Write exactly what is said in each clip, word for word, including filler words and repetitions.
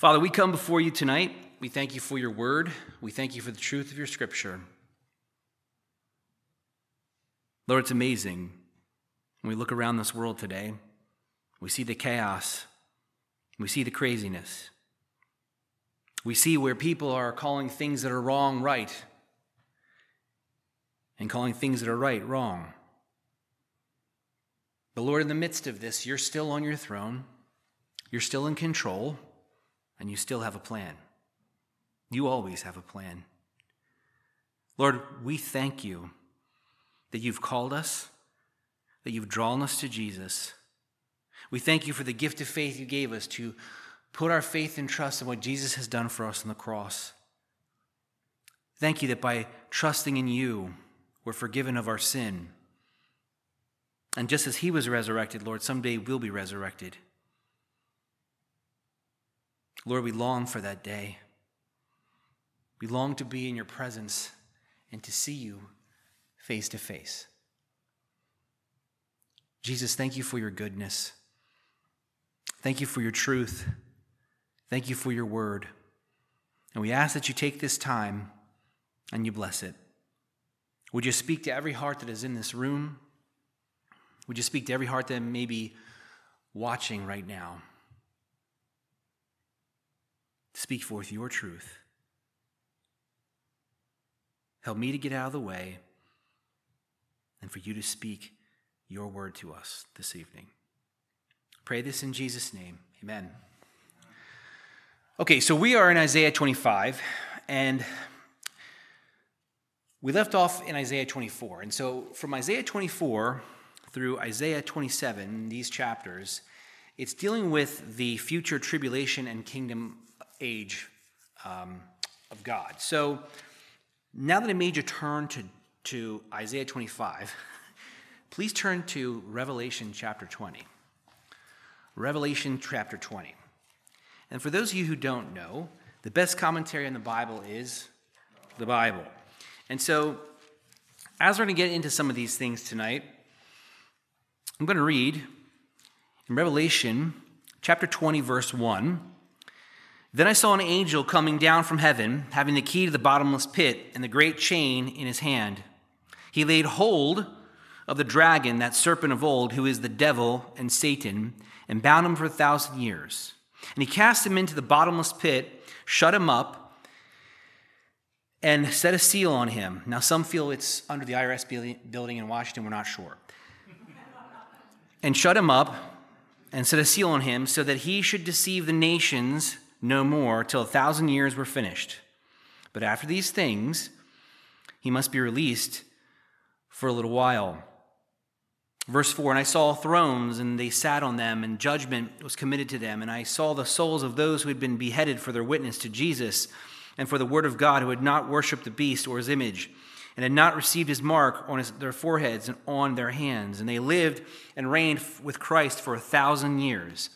Father, we come before you tonight. We thank you for your word. We thank you for the truth of your scripture. Lord, it's amazing. When we look around this world today, we see the chaos. We see the craziness. We see where people are calling things that are wrong right and calling things that are right wrong. But Lord, in the midst of this, you're still on your throne. You're still in control. And you still have a plan. You always have a plan. Lord, we thank you that you've called us, that you've drawn us to Jesus. We thank you for the gift of faith you gave us to put our faith and trust in what Jesus has done for us on the cross. Thank you that by trusting in you, we're forgiven of our sin. And just as he was resurrected, Lord, someday we'll be resurrected. Lord, we long for that day. We long to be in your presence and to see you face to face. Jesus, thank you for your goodness. Thank you for your truth. Thank you for your word. And we ask that you take this time and you bless it. Would you speak to every heart that is in this room? Would you speak to every heart that may be watching right now? Speak forth your truth. Help me to get out of the way and for you to speak your word to us this evening. Pray this in Jesus' name. Amen. Okay, so we are in Isaiah twenty-five, and we left off in Isaiah twenty-four. And so from Isaiah twenty-four through Isaiah twenty-seven, these chapters, it's dealing with the future tribulation and kingdom age um, of God. So now that I made you turn to, to Isaiah twenty-five, please turn to Revelation chapter twenty. Revelation chapter twenty. And for those of you who don't know, the best commentary on the Bible is the Bible. And so as we're going to get into some of these things tonight, I'm going to read in Revelation chapter twenty, verse one. Then I saw an angel coming down from heaven, having the key to the bottomless pit and the great chain in his hand. He laid hold of the dragon, that serpent of old, who is the devil and Satan, and bound him for a thousand years. And he cast him into the bottomless pit, shut him up, and set a seal on him. Now some feel it's under the I R S building in Washington, we're not sure. And shut him up, and set a seal on him, so that he should deceive the nations no more till a thousand years were finished. But after these things, he must be released for a little while. Verse four, and I saw thrones, and they sat on them, and judgment was committed to them. And I saw the souls of those who had been beheaded for their witness to Jesus and for the word of God, who had not worshipped the beast or his image, and had not received his mark on his, their foreheads and on their hands. And they lived and reigned with Christ for a thousand years.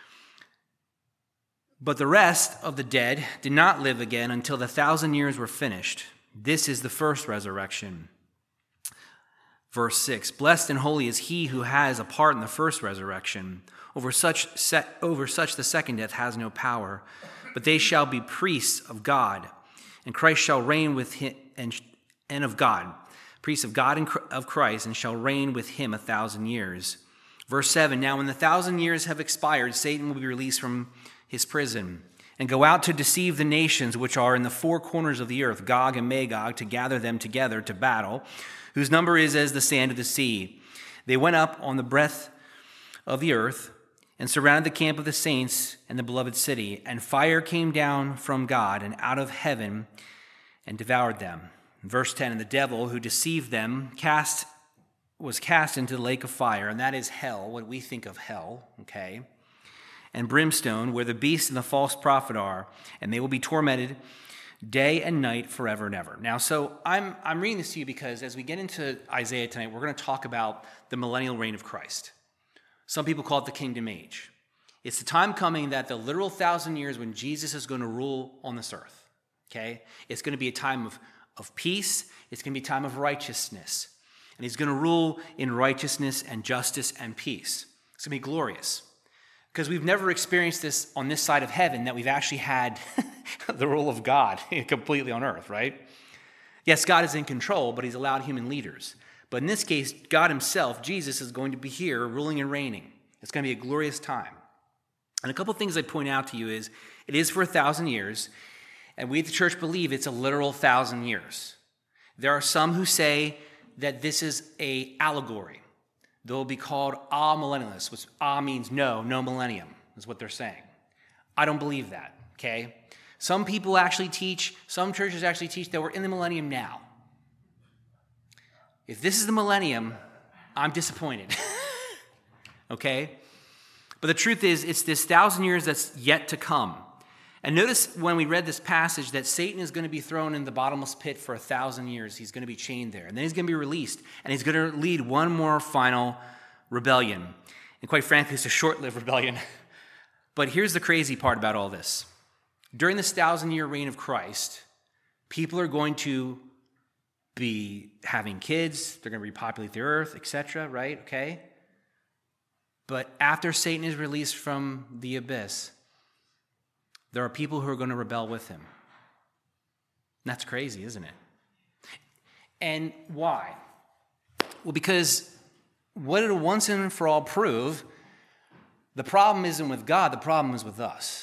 But the rest of the dead did not live again until the thousand years were finished. This is the first resurrection. Verse six, blessed and holy is he who has a part in the first resurrection. Over such, set, over such the second death has no power, but they shall be priests of God, and Christ shall reign with him, and, and of God, priests of God and of Christ, and shall reign with him a thousand years. Verse seven, now when the thousand years have expired, Satan will be released from his prison, and go out to deceive the nations which are in the four corners of the earth, Gog and Magog, to gather them together to battle, whose number is as the sand of the sea. They went up on the breadth of the earth and surrounded the camp of the saints and the beloved city, and fire came down from God and out of heaven and devoured them. Verse ten, and the devil who deceived them cast was cast into the lake of fire, and that is hell, what we think of hell, okay? And brimstone, where the beast and the false prophet are, and they will be tormented day and night forever and ever. Now, so I'm I'm reading this to you because as we get into Isaiah tonight, we're going to talk about the millennial reign of Christ. Some people call it the kingdom age. It's the time coming that the literal thousand years when Jesus is going to rule on this earth, okay? It's going to be a time of, of peace. It's going to be a time of righteousness. And he's going to rule in righteousness and justice and peace. It's going to be glorious. Because we've never experienced this on this side of heaven, that we've actually had the rule of God completely on earth, right? Yes, God is in control, but he's allowed human leaders. But in this case, God himself, Jesus, is going to be here ruling and reigning. It's going to be a glorious time. And a couple of things I point out to you is, it is for a thousand years, and we at the church believe it's a literal thousand years. There are some who say that this is an allegory. They'll be called amillennialists, which ah means no, no millennium, is what they're saying. I don't believe that, okay? Some people actually teach, some churches actually teach that we're in the millennium now. If this is the millennium, I'm disappointed, okay? But the truth is, it's this thousand years that's yet to come. And notice when we read this passage that Satan is going to be thrown in the bottomless pit for a thousand years. He's going to be chained there. And then he's going to be released. And he's going to lead one more final rebellion. And quite frankly, it's a short-lived rebellion. But here's the crazy part about all this. During this thousand-year reign of Christ, people are going to be having kids. They're going to repopulate the earth, et cetera, right? Okay? But after Satan is released from the abyss, there are people who are going to rebel with him. And that's crazy, isn't it? And why? Well, because what it'll once and for all prove, the problem isn't with God, the problem is with us.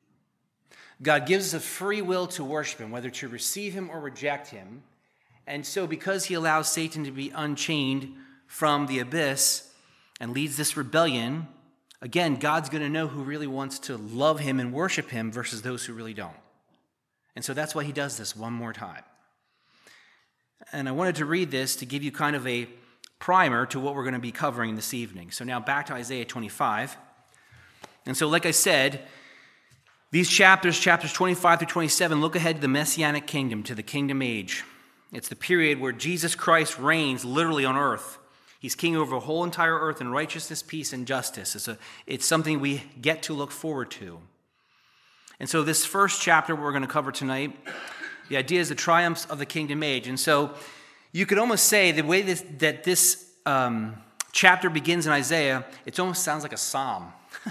God gives us a free will to worship him, whether to receive him or reject him. And so because he allows Satan to be unchained from the abyss and leads this rebellion, again, God's going to know who really wants to love him and worship him versus those who really don't. And so that's why he does this one more time. And I wanted to read this to give you kind of a primer to what we're going to be covering this evening. So now back to Isaiah twenty-five. And so like I said, these chapters, chapters twenty-five through twenty-seven, look ahead to the Messianic kingdom, to the kingdom age. It's the period where Jesus Christ reigns literally on earth. He's king over the whole entire earth in righteousness, peace, and justice. It's, a, it's something we get to look forward to. And so this first chapter we're going to cover tonight, the idea is the triumphs of the kingdom age. And so you could almost say the way this, that this um, chapter begins in Isaiah, it almost sounds like a psalm.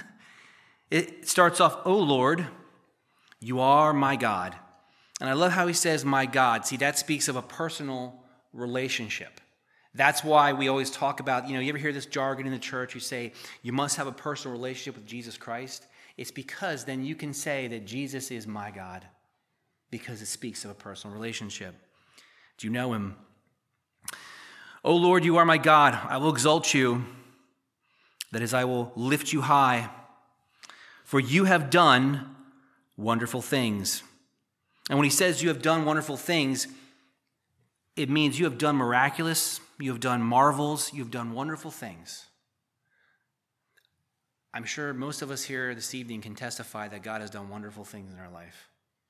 It starts off, "O Lord, you are my God." And I love how he says, "my God." See, that speaks of a personal relationship. That's why we always talk about, you know, you ever hear this jargon in the church? You say, you must have a personal relationship with Jesus Christ. It's because then you can say that Jesus is my God, because it speaks of a personal relationship. Do you know him? "O Lord, you are my God. I will exalt you. That is, I will lift you high. For you have done wonderful things." And when he says you have done wonderful things, it means you have done miraculous, you have done marvels, you have done wonderful things. I'm sure most of us here this evening can testify that God has done wonderful things in our life.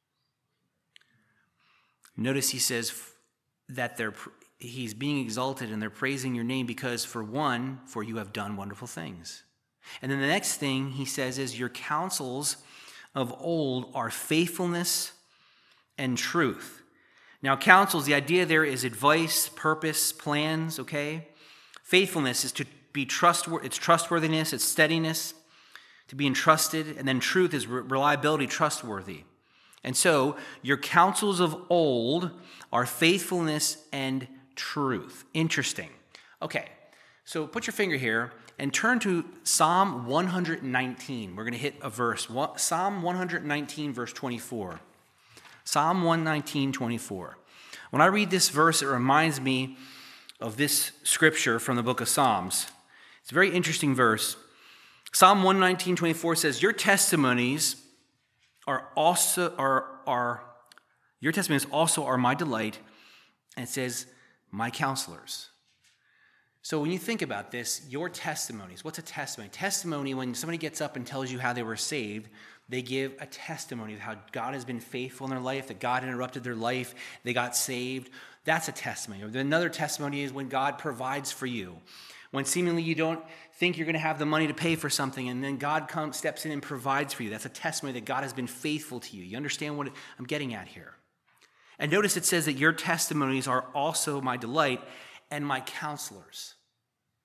Notice he says that they're, he's being exalted and they're praising your name because, for one, for you have done wonderful things. And then the next thing he says is your counsels of old are faithfulness and truth. Now, counsels, the idea there is advice, purpose, plans, okay? Faithfulness is to be trustworthy, it's trustworthiness, it's steadiness, to be entrusted, and then truth is reliability, trustworthy. And so, your counsels of old are faithfulness and truth. Interesting. Okay, so put your finger here and turn to Psalm one nineteen. We're going to hit a verse. Psalm one nineteen, verse twenty-four. Psalm one nineteen, twenty-four. When I read this verse, it reminds me of this scripture from the book of Psalms. It's a very interesting verse. Psalm one nineteen, twenty-four says, Your testimonies are also are are your testimonies also are my delight. And it says, my counselors. So when you think about this, your testimonies, what's a testimony? Testimony, when somebody gets up and tells you how they were saved, they give a testimony of how God has been faithful in their life, that God interrupted their life, they got saved. That's a testimony. Another testimony is when God provides for you. When seemingly you don't think you're going to have the money to pay for something, and then God comes, steps in and provides for you. That's a testimony that God has been faithful to you. You understand what I'm getting at here? And notice it says that your testimonies are also my delight and my counselors.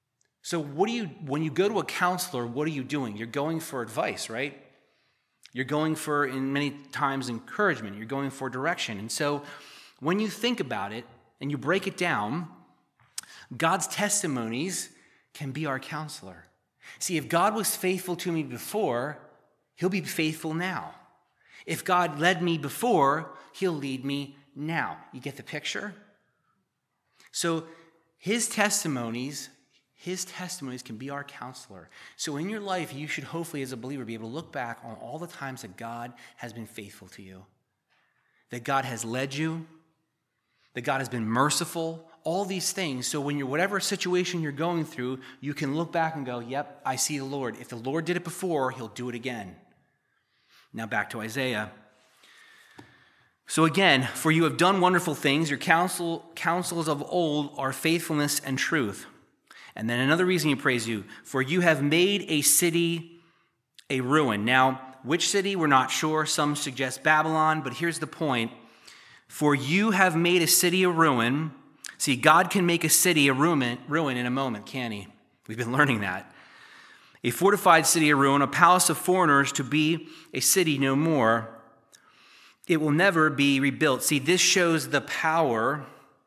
So what do you, when you go to a counselor, what are you doing? You're going for advice, right? You're going for, in many times, encouragement. You're going for direction. And so when you think about it and you break it down, God's testimonies can be our counselor. See, if God was faithful to me before, he'll be faithful now. If God led me before, he'll lead me now. You get the picture? So his testimonies, his testimonies can be our counselor. So in your life, you should hopefully, as a believer, be able to look back on all the times that God has been faithful to you, that God has led you, that God has been merciful, all these things. So when you're, whatever situation you're going through, you can look back and go, yep, I see the Lord. If the Lord did it before, he'll do it again. Now back to Isaiah. So again, for you have done wonderful things. Your counsel, counsels of old are faithfulness and truth. And then another reason he praise you, for you have made a city a ruin. Now, which city? We're not sure. Some suggest Babylon, but here's the point. For you have made a city a ruin. See, God can make a city a ruin, ruin in a moment, can't he? We've been learning that. A fortified city a ruin, a palace of foreigners to be a city no more. It will never be rebuilt. See, this shows the power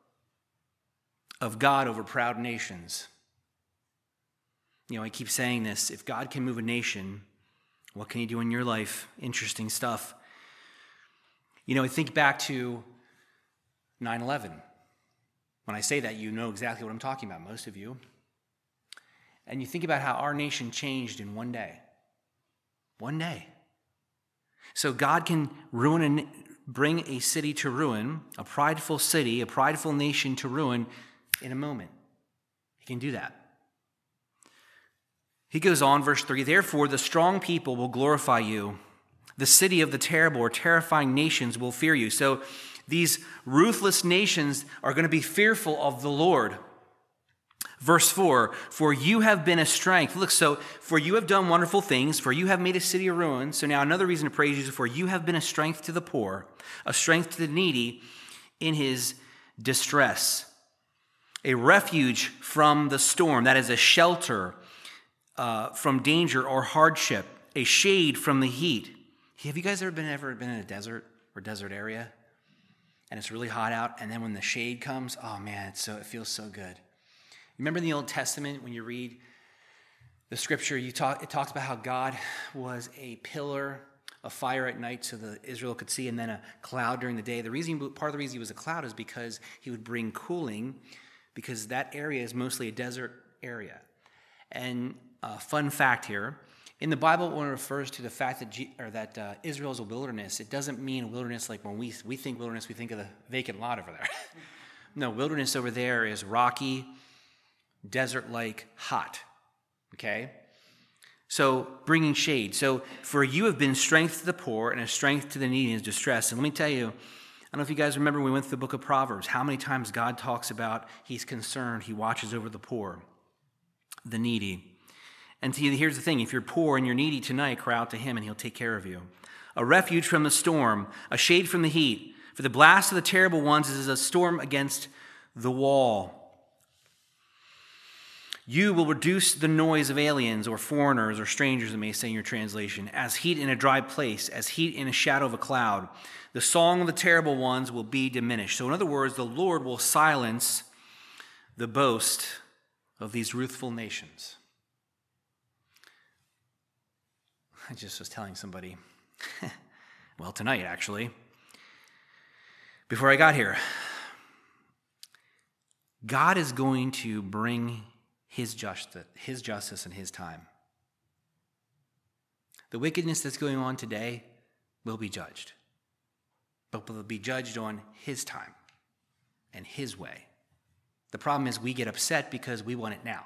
of God over proud nations. You know, I keep saying this. If God can move a nation, what can he do in your life? Interesting stuff. You know, I think back to nine eleven. When I say that, you know exactly what I'm talking about, most of you. And you think about how our nation changed in one day. One day. So God can ruin and bring a city to ruin, a prideful city, a prideful nation to ruin in a moment. He can do that. He goes on, verse three, therefore the strong people will glorify you. The city of the terrible or terrifying nations will fear you. So these ruthless nations are going to be fearful of the Lord. Verse four, for you have been a strength. Look, so for you have done wonderful things, for you have made a city a ruin. So now another reason to praise you is for you have been a strength to the poor, a strength to the needy in his distress, a refuge from the storm, that is a shelter uh, from danger or hardship, a shade from the heat. Have you guys ever been ever been in a desert or desert area? And it's really hot out, and then when the shade comes, oh man, it's so it feels so good. Remember in the Old Testament when you read the scripture, you talk, it talks about how God was a pillar of fire at night so that Israel could see, and then a cloud during the day. The reason, part of the reason he was a cloud is because he would bring cooling, because that area is mostly a desert area. And a fun fact here, in the Bible, when it refers to the fact that G, or that uh, Israel is a wilderness, it doesn't mean wilderness like when we we think wilderness, we think of the vacant lot over there. No, wilderness over there is rocky, desert-like, hot. Okay? So, bringing shade. So, for you have been strength to the poor and a strength to the needy in distress. And let me tell you, I don't know if you guys remember when we went through the book of Proverbs, how many times God talks about he's concerned, he watches over the poor, the needy. And here's the thing, if you're poor and you're needy tonight, cry out to him and he'll take care of you. A refuge from the storm, a shade from the heat. For the blast of the terrible ones is a storm against the wall. You will reduce the noise of aliens or foreigners or strangers, it may say in your translation, as heat in a dry place, as heat in a shadow of a cloud. The song of the terrible ones will be diminished. So in other words, the Lord will silence the boast of these ruthful nations. I just was telling somebody, well, tonight actually, before I got here, God is going to bring his justice, his justice in his time. The wickedness that's going on today will be judged, but will be judged on his time and his way. The problem is we get upset because we want it now.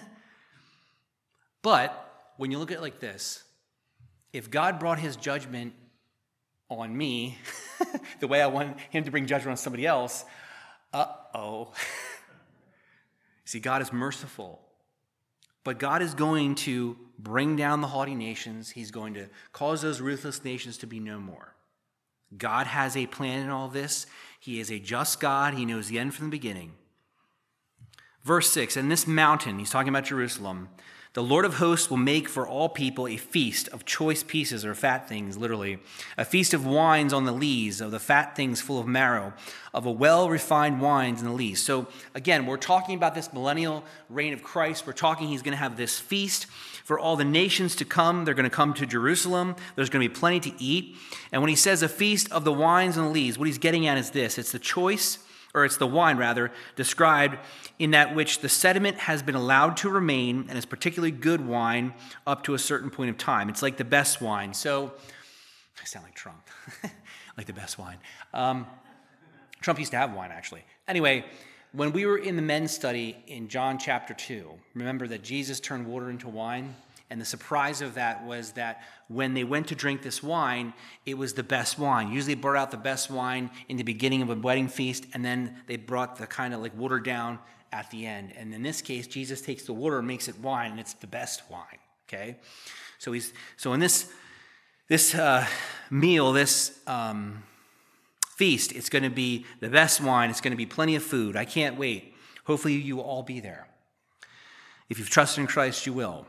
But when you look at it like this, if God brought his judgment on me the way I want him to bring judgment on somebody else, uh-oh. See, God is merciful. But God is going to bring down the haughty nations. He's going to cause those ruthless nations to be no more. God has a plan in all this. He is a just God. He knows the end from the beginning. Verse six, and this mountain, he's talking about Jerusalem, the Lord of hosts will make for all people a feast of choice pieces or fat things, literally, a feast of wines on the lees, of the fat things full of marrow, of a well-refined wines in the lees. So again, we're talking about this millennial reign of Christ. We're talking he's going to have this feast for all the nations to come. They're going to come to Jerusalem. There's going to be plenty to eat. And when he says a feast of the wines and the lees, what he's getting at is this. It's the choice, or it's the wine rather, described in that which the sediment has been allowed to remain and is particularly good wine up to a certain point of time. It's like the best wine. So, I sound like Trump, like the best wine. Um, Trump used to have wine, actually. Anyway, when we were in the men's study in John chapter two, remember that Jesus turned water into wine? And the surprise of that was that when they went to drink this wine, it was the best wine. Usually they brought out the best wine in the beginning of a wedding feast, and then they brought the kind of like watered down at the end. And in this case, Jesus takes the water and makes it wine, and it's the best wine. Okay, so he's so in this this uh, meal, this um, feast, it's going to be the best wine. It's going to be plenty of food. I can't wait. Hopefully, you will all be there. If you've trusted in Christ, you will.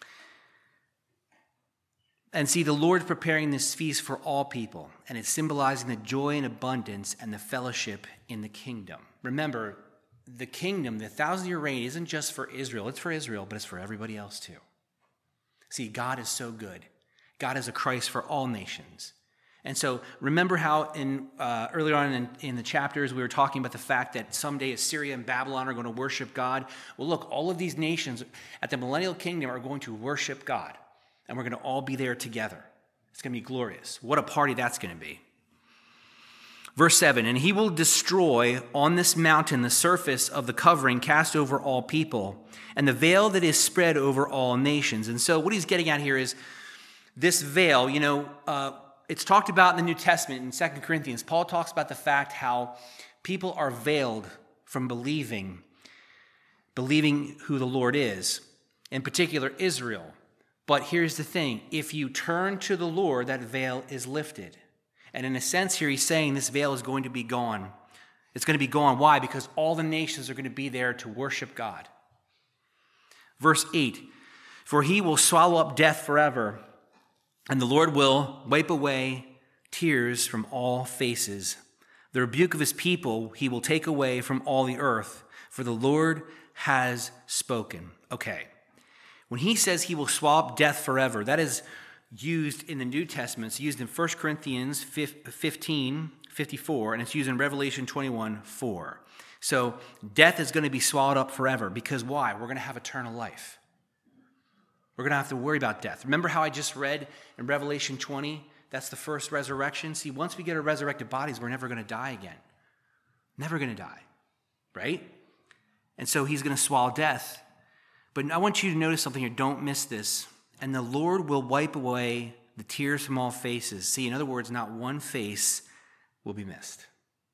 And see, the Lord's preparing this feast for all people, and it's symbolizing the joy and abundance and the fellowship in the kingdom. Remember, the kingdom, the thousand-year reign, isn't just for Israel. It's for Israel, but it's for everybody else too. See, God is so good. God is a Christ for all nations. And so remember how in uh, earlier on in, in the chapters we were talking about the fact that someday Assyria and Babylon are going to worship God? Well, look, all of these nations at the millennial kingdom are going to worship God. And we're going to all be there together. It's going to be glorious. What a party that's going to be. Verse seven, and he will destroy on this mountain the surface of the covering cast over all people, and the veil that is spread over all nations. And so what he's getting at here is this veil, you know, uh, it's talked about in the New Testament in Second Corinthians. Paul talks about the fact how people are veiled from believing, believing who the Lord is, in particular Israel. But here's the thing, if you turn to the Lord, that veil is lifted. And in a sense here, he's saying this veil is going to be gone. It's going to be gone. Why? Because all the nations are going to be there to worship God. Verse eight, for he will swallow up death forever, and the Lord will wipe away tears from all faces. The rebuke of his people he will take away from all the earth, for the Lord has spoken. Okay. When he says he will swallow up death forever, that is used in the New Testament. It's used in First Corinthians fifteen fifty-four, and it's used in Revelation twenty-one four. So death is going to be swallowed up forever. Because why? We're going to have eternal life. We're going to have to worry about death. Remember how I just read in Revelation twenty? That's the first resurrection. See, once we get our resurrected bodies, we're never going to die again. Never going to die. Right? And so he's going to swallow death. But I want you to notice something here. Don't miss this. And the Lord will wipe away the tears from all faces. See, in other words, not one face will be missed.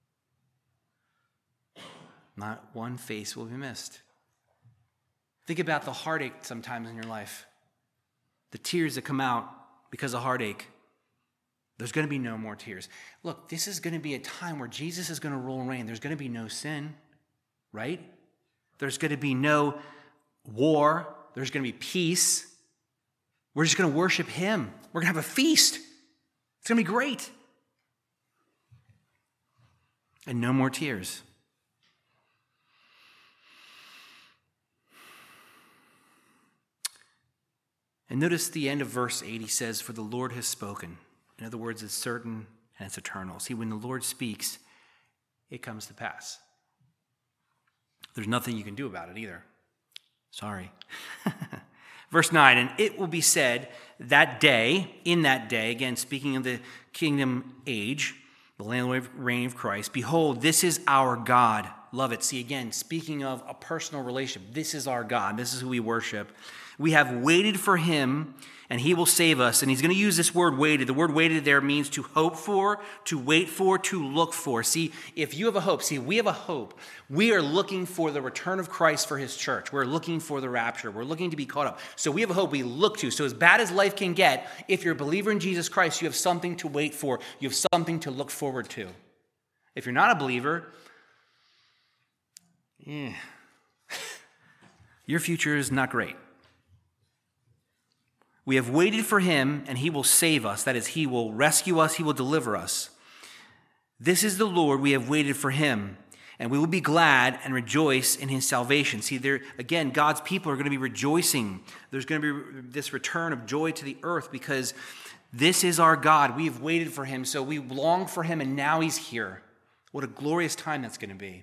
Not one face will be missed. Think about the heartache sometimes in your life. The tears that come out because of heartache. There's going to be no more tears. Look, this is going to be a time where Jesus is going to rule and reign. There's going to be no sin, right? There's going to be no war. There's going to be peace. We're just going to worship him. We're going to have a feast. It's going to be great. And no more tears. And notice the end of verse eight, he says, for the Lord has spoken. In other words, it's certain and it's eternal. See, when the Lord speaks, it comes to pass. There's nothing you can do about it either. Sorry. Verse nine, and it will be said that day, in that day, again, speaking of the kingdom age, the land reign of Christ, behold, this is our God. Love it. See, again, speaking of a personal relationship, this is our God. This is who we worship. We have waited for him, and he will save us. And he's going to use this word waited. The word waited there means to hope for, to wait for, to look for. See, if you have a hope, see, we have a hope. We are looking for the return of Christ for his church. We're looking for the rapture. We're looking to be caught up. So we have a hope we look to. So as bad as life can get, if you're a believer in Jesus Christ, you have something to wait for. You have something to look forward to. If you're not a believer, yeah. your future is not great. We have waited for him, and he will save us. That is, he will rescue us, he will deliver us. This is the Lord, we have waited for him, and we will be glad and rejoice in his salvation. See, there again, God's people are going to be rejoicing. There's going to be this return of joy to the earth because this is our God. We have waited for him, so we long for him, and now he's here. What a glorious time that's going to be.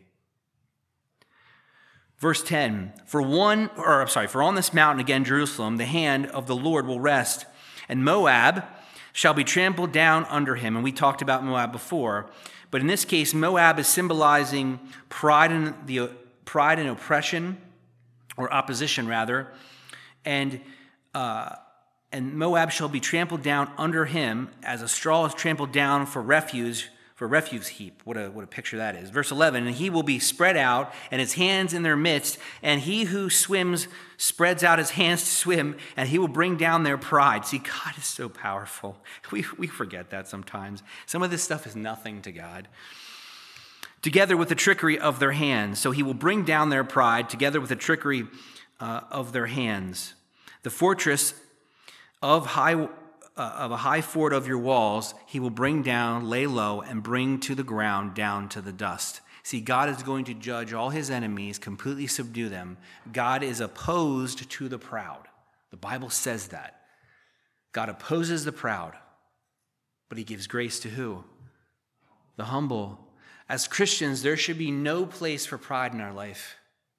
Verse ten, for one, or I'm sorry, for on this mountain, again, Jerusalem, the hand of the Lord will rest, and Moab shall be trampled down under him. And we talked about Moab before, but in this case, Moab is symbolizing pride and the pride and oppression, or opposition rather, and uh, and Moab shall be trampled down under him, as a straw is trampled down for refuse. For a refuse heap. What a, what a picture that is. Verse eleven, and he will be spread out, and his hands in their midst, and he who swims spreads out his hands to swim, and he will bring down their pride. See, God is so powerful. We, we forget that sometimes. Some of this stuff is nothing to God. Together with the trickery of their hands. So he will bring down their pride, together with the trickery uh, of their hands. The fortress of high... Uh, of a high fort of your walls, he will bring down, lay low, and bring to the ground down to the dust. See, God is going to judge all his enemies, completely subdue them. God is opposed to the proud. The Bible says that. God opposes the proud, but he gives grace to who? The humble. As Christians, there should be no place for pride in our life.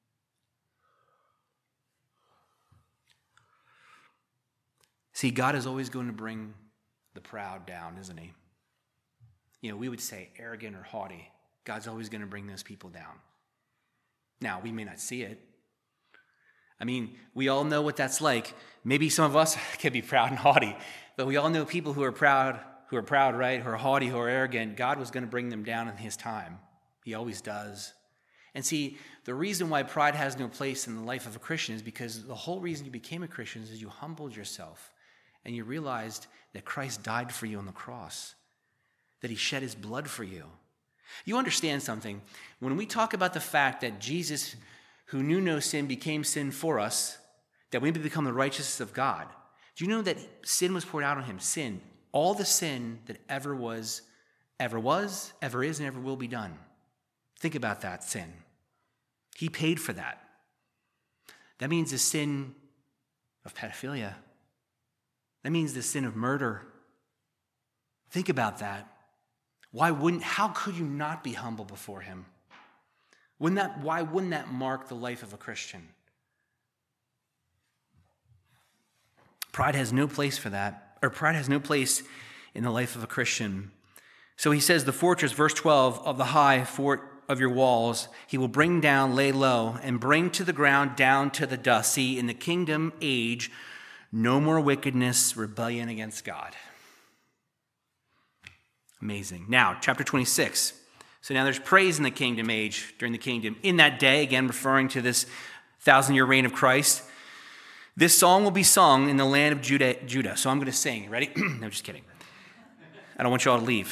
See, God is always going to bring the proud down, isn't he? You know, we would say arrogant or haughty. God's always going to bring those people down. Now, we may not see it. I mean, we all know what that's like. Maybe some of us can be proud and haughty, but we all know people who are proud, who are proud, right? Who are haughty, who are arrogant. God was going to bring them down in his time. He always does. And see, the reason why pride has no place in the life of a Christian is because the whole reason you became a Christian is you humbled yourself. And you realized that Christ died for you on the cross, that he shed his blood for you. You understand something. When we talk about the fact that Jesus, who knew no sin, became sin for us, that we may become the righteousness of God, do you know that sin was poured out on him? Sin. All the sin that ever was, ever was, ever is, and ever will be done. Think about that sin. He paid for that. That means the sin of pedophilia. That means the sin of murder. Think about that. Why wouldn't, how could you not be humble before him? Wouldn't that, why wouldn't that mark the life of a Christian? Pride has no place for that, or pride has no place in the life of a Christian. So he says, the fortress, verse twelve, of the high fort of your walls, he will bring down, lay low, and bring to the ground down to the dust. See, in the kingdom age, no more wickedness, rebellion against God. Amazing. Now, chapter twenty-six. So now there's praise in the kingdom age, during the kingdom. In that day, again referring to this thousand-year reign of Christ, this song will be sung in the land of Judah. Judah. So I'm going to sing. Ready? No, just kidding. I don't want you all to leave.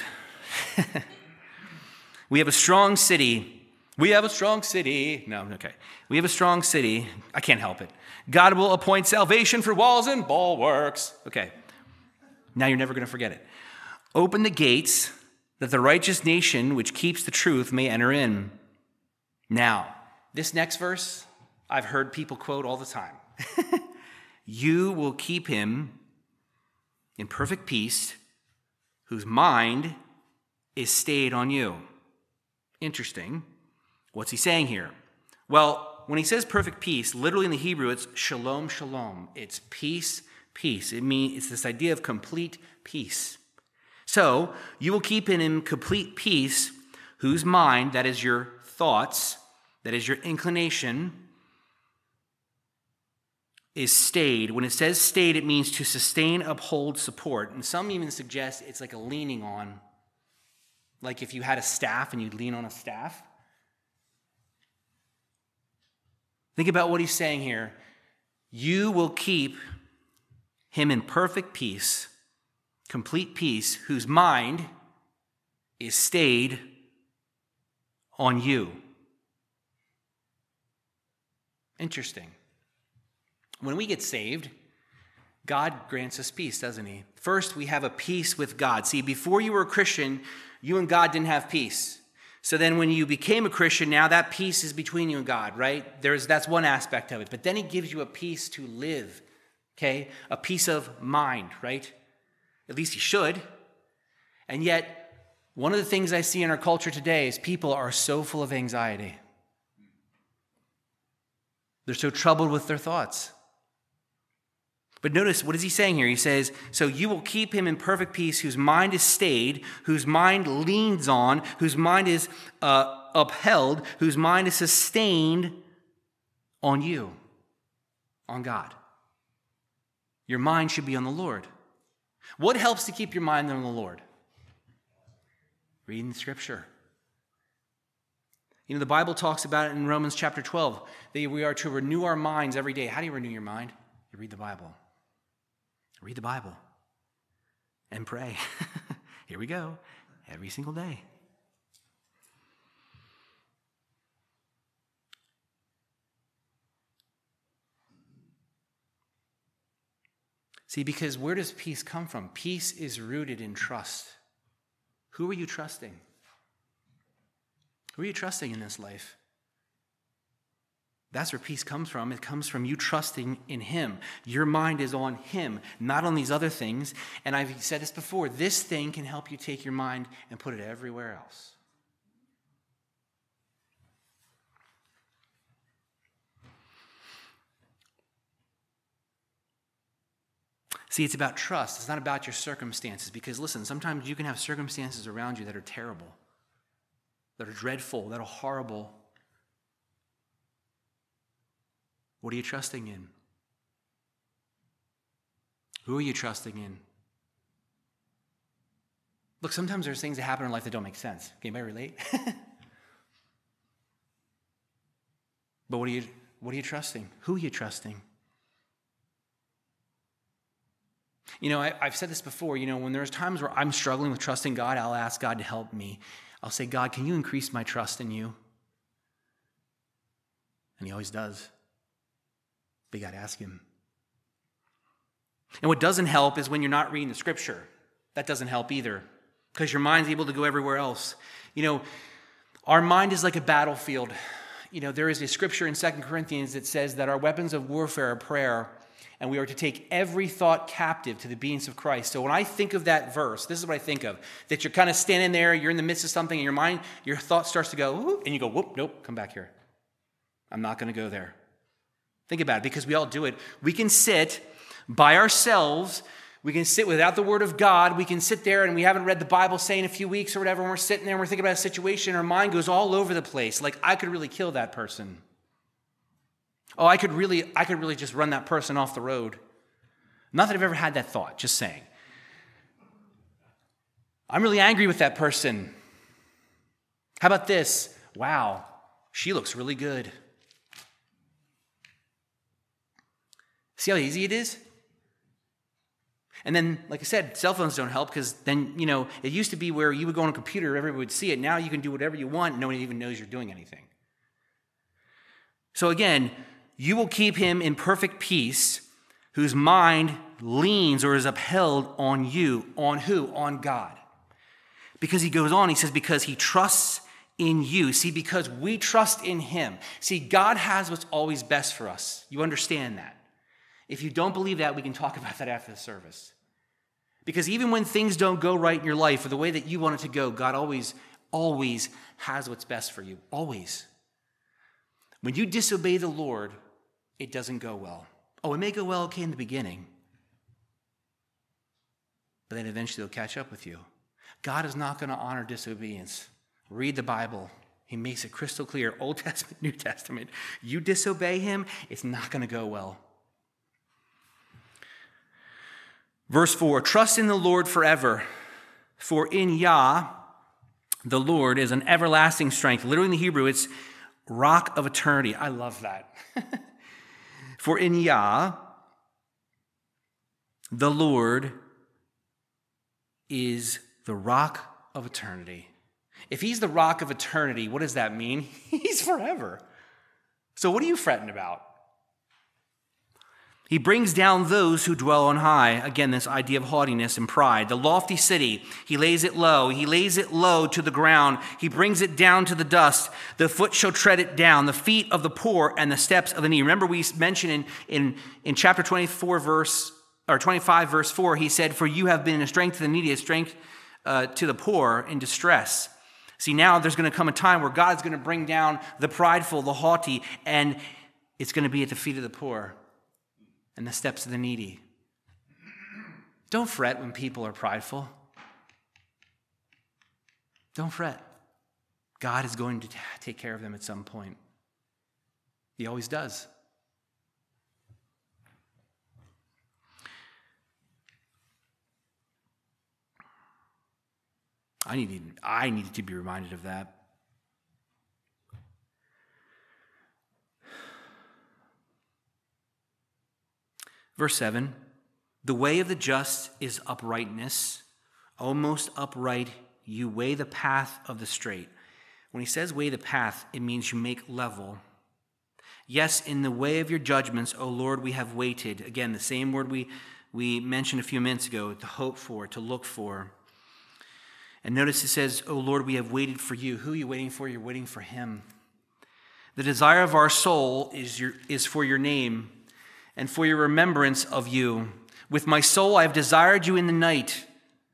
We have a strong city. We have a strong city. No, okay. We have a strong city. I can't help it. God will appoint salvation for walls and bulwarks. Okay. Now you're never going to forget it. Open the gates that the righteous nation which keeps the truth may enter in. Now, this next verse, I've heard people quote all the time. You will keep him in perfect peace, whose mind is stayed on you. Interesting. What's he saying here? Well, when he says perfect peace, literally in the Hebrew, it's shalom, shalom. It's peace, peace. It means it's this idea of complete peace. So you will keep in him complete peace, whose mind, that is your thoughts, that is your inclination, is stayed. When it says stayed, it means to sustain, uphold, support. And some even suggest it's like a leaning on, like if you had a staff and you'd lean on a staff. Think about what he's saying here. You will keep him in perfect peace, complete peace, whose mind is stayed on you. Interesting. When we get saved, God grants us peace, doesn't he? First, we have a peace with God. See, before you were a Christian, you and God didn't have peace. So then when you became a Christian, now that peace is between you and God, right? There's that's one aspect of it. But then he gives you a peace to live, okay? A peace of mind, right? At least he should. And yet, one of the things I see in our culture today is people are so full of anxiety. They're so troubled with their thoughts. But notice, what is he saying here? He says, so you will keep him in perfect peace whose mind is stayed, whose mind leans on, whose mind is uh, upheld, whose mind is sustained on you, on God. Your mind should be on the Lord. What helps to keep your mind on the Lord? Reading the Scripture. You know, the Bible talks about it in Romans chapter twelve, that we are to renew our minds every day. How do you renew your mind? You read the Bible. Read the Bible and pray. Here we go. Every single day. See, because where does peace come from? Peace is rooted in trust. Who are you trusting? Who are you trusting in this life? That's where peace comes from. It comes from you trusting in him. Your mind is on him, not on these other things. And I've said this before, this thing can help you take your mind and put it everywhere else. See, it's about trust. It's not about your circumstances. Because listen, sometimes you can have circumstances around you that are terrible, that are dreadful, that are horrible. What are you trusting in? Who are you trusting in? Look, sometimes there's things that happen in life that don't make sense. Can anybody relate? But what are you what are you trusting? Who are you trusting? You know, I, I've said this before, you know, when there's times where I'm struggling with trusting God, I'll ask God to help me. I'll say, God, can you increase my trust in you? And he always does. But you got to ask him. And what doesn't help is when you're not reading the Scripture. That doesn't help either, because your mind's able to go everywhere else. You know, our mind is like a battlefield. You know, there is a scripture in Second Corinthians that says that our weapons of warfare are prayer, and we are to take every thought captive to the obedience of Christ. So when I think of that verse, this is what I think of. That you're kind of standing there, you're in the midst of something, and your mind, your thought starts to go, whoop, and you go, whoop, nope, come back here. I'm not going to go there. Think about it, because we all do it. We can sit by ourselves. We can sit without the Word of God. We can sit there and we haven't read the Bible, say, in a few weeks or whatever, and we're sitting there and we're thinking about a situation, and our mind goes all over the place. Like, I could really kill that person. Oh, I could really, I could really just run that person off the road. Not that I've ever had that thought, just saying. I'm really angry with that person. How about this? Wow, she looks really good. See how easy it is? And then, like I said, cell phones don't help, because then, you know, it used to be where you would go on a computer, everybody would see it. Now you can do whatever you want, and nobody even knows you're doing anything. So again, you will keep him in perfect peace, whose mind leans or is upheld on you. On who? On God. Because he goes on, he says, because he trusts in you. See, because we trust in him. See, God has what's always best for us. You understand that. If you don't believe that, we can talk about that after the service. Because even when things don't go right in your life or the way that you want it to go, God always, always has what's best for you. Always. When you disobey the Lord, it doesn't go well. Oh, it may go well, okay, in the beginning. But then eventually it'll catch up with you. God is not going to honor disobedience. Read the Bible. He makes it crystal clear. Old Testament, New Testament. You disobey him, it's not going to go well. Verse four, trust in the Lord forever, for in Yah, the Lord, is an everlasting strength. Literally in the Hebrew, it's rock of eternity. I love that. For in Yah, the Lord is the rock of eternity. If he's the rock of eternity, what does that mean? He's forever. So what are you fretting about? He brings down those who dwell on high. Again, this idea of haughtiness and pride. The lofty city, he lays it low. He lays it low to the ground. He brings it down to the dust. The foot shall tread it down, the feet of the poor and the steps of the needy. Remember, we mentioned in, in, in chapter twenty-four, verse, or twenty-five, verse four, he said, for you have been a strength to the needy, a strength uh, to the poor in distress. See, now there's going to come a time where God's going to bring down the prideful, the haughty, and it's going to be at the feet of the poor and the steps of the needy. Don't fret when people are prideful. Don't fret. God is going to take care of them at some point. He always does. I needed, I needed to be reminded of that. Verse seven, the way of the just is uprightness. Almost upright, you weigh the path of the straight. When he says weigh the path, it means you make level. Yes, in the way of your judgments, O Lord, we have waited. Again, the same word we, we mentioned a few minutes ago, to hope for, to look for. And notice it says, O Lord, we have waited for you. Who are you waiting for? You're waiting for him. The desire of our soul is, your, is for your name and for your remembrance of you. With my soul I have desired you in the night.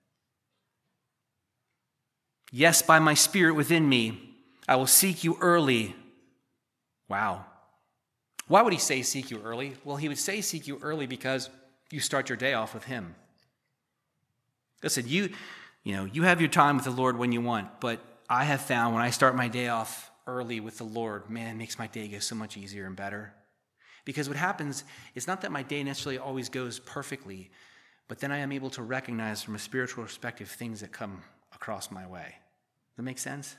Yes, by my spirit within me, I will seek you early. Wow. Why would he say seek you early? Well, he would say seek you early because you start your day off with him. Listen, you, you know, you have your time with the Lord when you want, but I have found when I start my day off early with the Lord, man, it makes my day go so much easier and better. Because what happens, it's not that my day necessarily always goes perfectly, but then I am able to recognize from a spiritual perspective things that come across my way. Does that make sense?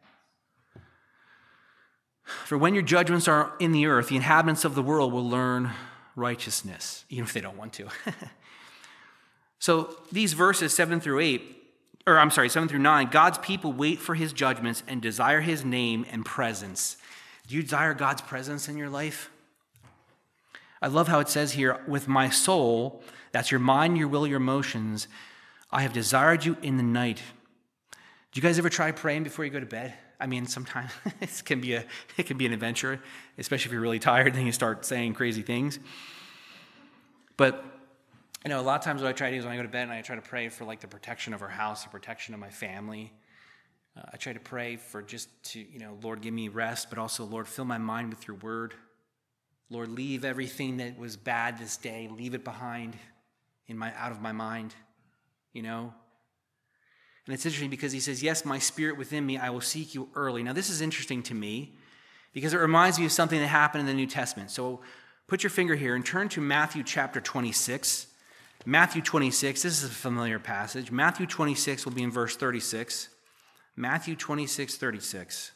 For when your judgments are in the earth, the inhabitants of the world will learn righteousness, even if they don't want to. So these verses seven through eight, or I'm sorry, seven through nine, God's people wait for his judgments and desire his name and presence. Do you desire God's presence in your life? I love how it says here, with my soul, that's your mind, your will, your emotions, I have desired you in the night. Do you guys ever try praying before you go to bed? I mean, sometimes it can be a it can be an adventure, especially if you're really tired, then you start saying crazy things. But you know, a lot of times what I try to do is when I go to bed and I try to pray for like the protection of our house, the protection of my family. Uh, I try to pray for just to, you know, Lord, give me rest, but also, Lord, fill my mind with your word. Lord, leave everything that was bad this day, leave it behind in my out of my mind, you know. And it's interesting because he says, yes, my spirit within me, I will seek you early. Now, this is interesting to me because it reminds me of something that happened in the New Testament. So put your finger here and turn to Matthew chapter twenty-six. Matthew twenty-six, this is a familiar passage. Matthew twenty-six will be in verse thirty-six. Matthew twenty-six, thirty-six.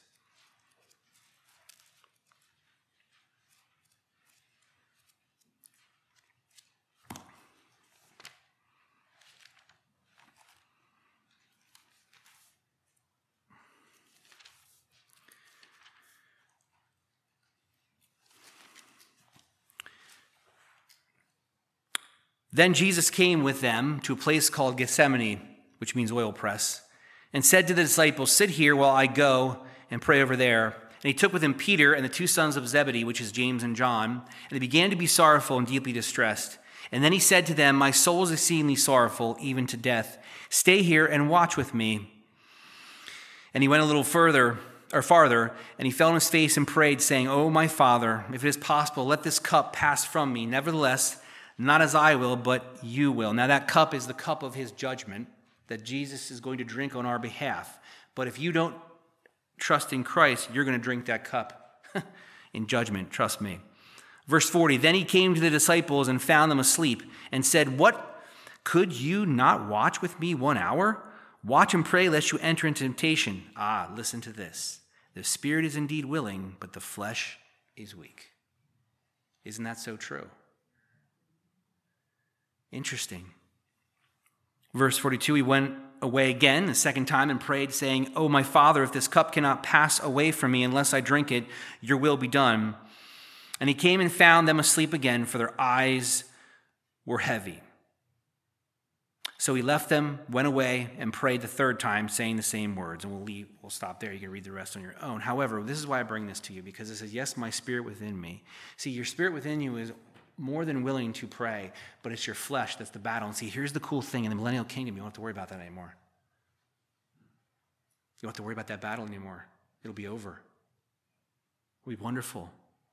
Then Jesus came with them to a place called Gethsemane, which means oil press, and said to the disciples, sit here while I go and pray over there. And he took with him Peter and the two sons of Zebedee, which is James and John, and they began to be sorrowful and deeply distressed. And then he said to them, my soul is exceedingly sorrowful, even to death. Stay here and watch with me. And he went a little further, or farther, and he fell on his face and prayed, saying, oh, my Father, if it is possible, let this cup pass from me. Nevertheless, not as I will, but you will. Now that cup is the cup of his judgment that Jesus is going to drink on our behalf. But if you don't trust in Christ, you're going to drink that cup in judgment, trust me. Verse forty, then he came to the disciples and found them asleep and said, what, could you not watch with me one hour? Watch and pray lest you enter into temptation. Ah, listen to this. The spirit is indeed willing, but the flesh is weak. Isn't that so true? Interesting. Verse forty-two, he went away again the second time and prayed, saying, oh, my Father, if this cup cannot pass away from me unless I drink it, your will be done. And he came and found them asleep again, for their eyes were heavy. So he left them, went away, and prayed the third time, saying the same words. And we'll leave, we'll stop there. You can read the rest on your own. However, this is why I bring this to you, because it says, yes, my spirit within me. See, your spirit within you is more than willing to pray, but it's your flesh that's the battle. And see, here's the cool thing. In the millennial kingdom, you don't have to worry about that anymore. You don't have to worry about that battle anymore. It'll be over. It'll be wonderful.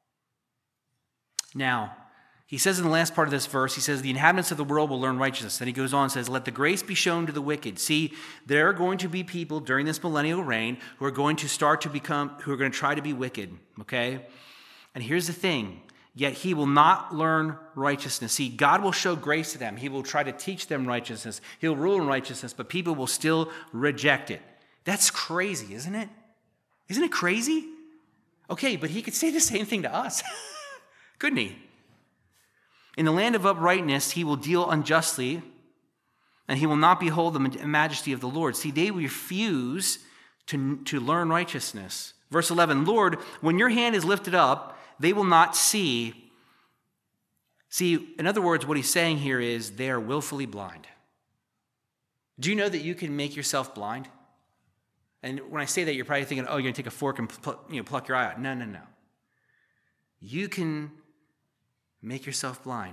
Now, he says in the last part of this verse, he says, the inhabitants of the world will learn righteousness. Then he goes on and says, let the grace be shown to the wicked. See, there are going to be people during this millennial reign who are going to start to become, who are going to try to be wicked, okay? And here's the thing, yet he will not learn righteousness. See, God will show grace to them. He will try to teach them righteousness. He'll rule in righteousness, but people will still reject it. That's crazy, isn't it? Isn't it crazy? Okay, but he could say the same thing to us, couldn't he? In the land of uprightness, he will deal unjustly, and he will not behold the majesty of the Lord. See, they refuse to, to learn righteousness. Verse eleven, Lord, when your hand is lifted up, they will not see. See, in other words, what he's saying here is they are willfully blind. Do you know that you can make yourself blind? And when I say that, you're probably thinking, oh, you're going to take a fork and pl- you know, pluck your eye out. No, no, no. You can make yourself blind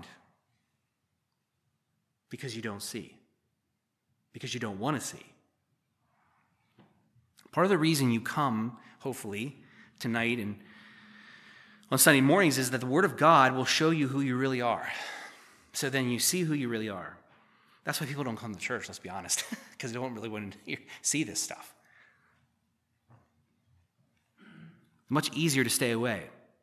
because you don't see, because you don't want to see. Part of the reason you come, hopefully, tonight and on Sunday mornings is that the Word of God will show you who you really are. So then you see who you really are. That's why people don't come to church, let's be honest, because they don't really want to hear, see this stuff. Much easier to stay away.